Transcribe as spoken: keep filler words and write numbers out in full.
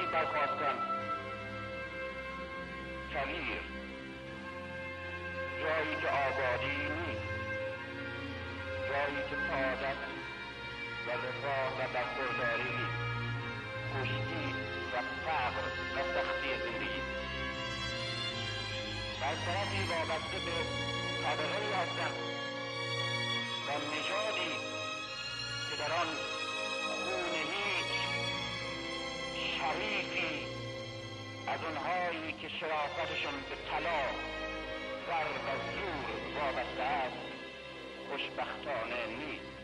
برخواستن. کویر، جایی که آبادی نیست، جایی که سعادت و رفاه و برخورداری نیست، کشتی و فقر و سختی زندگی. در طرفی وابسته به طبقه‌ای هستند و نژادی که در آن خون هیچ شریفی از اونهایی که شرافتشون به طلا، زر و زور وابسته است خوشبختانه نیست.